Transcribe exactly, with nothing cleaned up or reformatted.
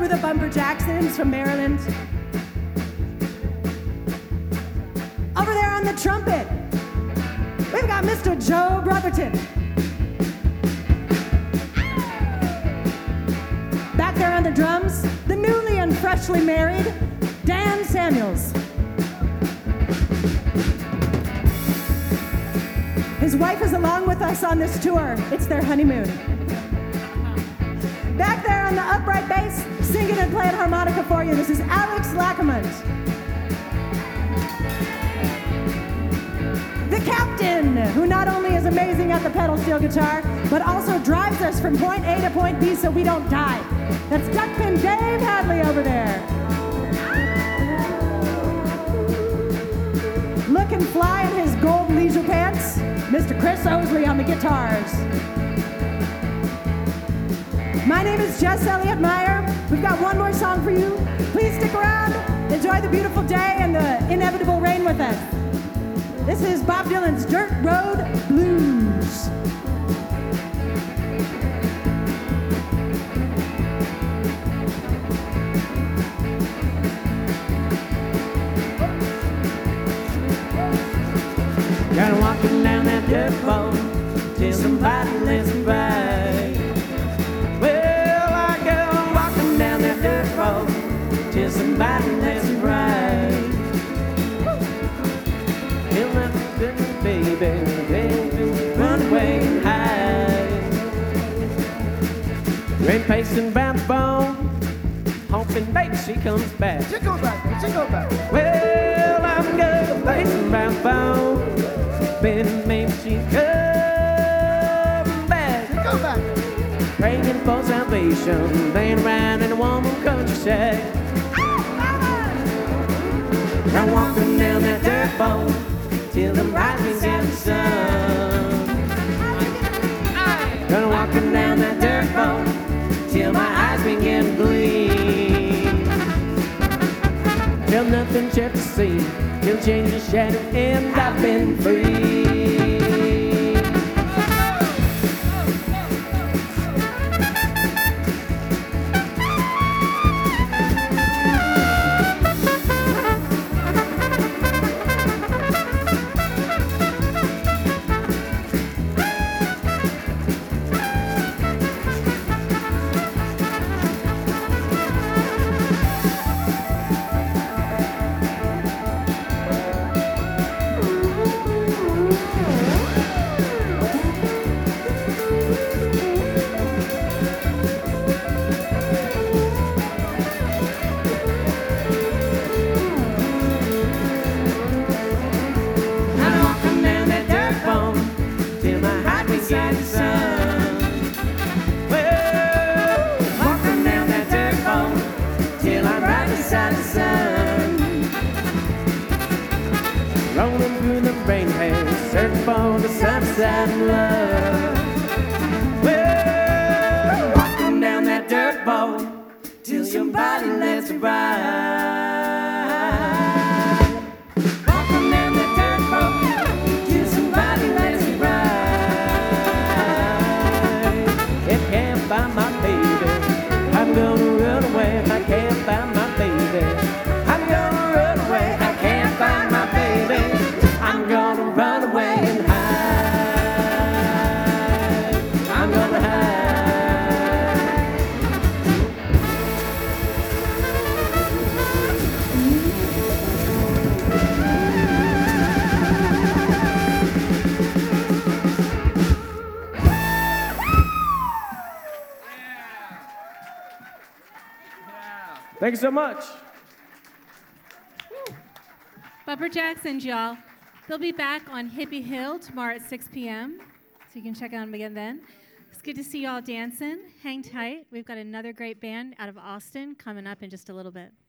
the Bumper Jacksons from Maryland. Over there on the trumpet, we've got Mister Joe Brotherton. Back there on the drums, the newly and freshly married Dan Samuels. His wife is along with us on this tour. It's their honeymoon. Back there on the upright bass, singing and playing harmonica for you, this is Alex Lackamont. The captain, who not only is amazing at the pedal steel guitar, but also drives us from point A to point B so we don't die. That's Duckpin Dave Hadley over there. Looking fly in his gold leisure pants, Mister Chris Osley on the guitars. My name is Jess Elliott Meyer. We've got one more song for you. Please stick around, enjoy the beautiful day and the inevitable rain with us. This is Bob Dylan's Dirt Road Blues. Gotta walking down that dirt road till somebody lets me ride. Well, I go walking down that dirt road till somebody lets me ride. Till that good baby, baby, run away and hide. Rain pacing round the phone, hoping baby she comes back. She goes back, she goes back. Well, I'm good pacing round the phone. Been maybe she come back. She come back. Praying for salvation, laying around in a warm country shack. I'm walking down that dirt road till the rising in the sun. Gonna walking down that dirt road till my eyes begin to gleam. Till nothing's left to see. Till change the shadow and I've been free. Rolling through the rain haze, searching for the sunset of love. Well, walking down that dirt road till somebody lets it ride. Walking down that dirt road till somebody lets it ride. If I can't find my baby, I'm gonna run away. If I can't find my baby, I'm gonna run away. I can't find my baby, I'm gonna run away and hide. I'm gonna hide. Thank you so much. Bumper Jacksons, y'all. They'll be back on Hippie Hill tomorrow at six p.m., so you can check out them again then. It's good to see y'all dancing. Hang tight. We've got another great band out of Austin coming up in just a little bit.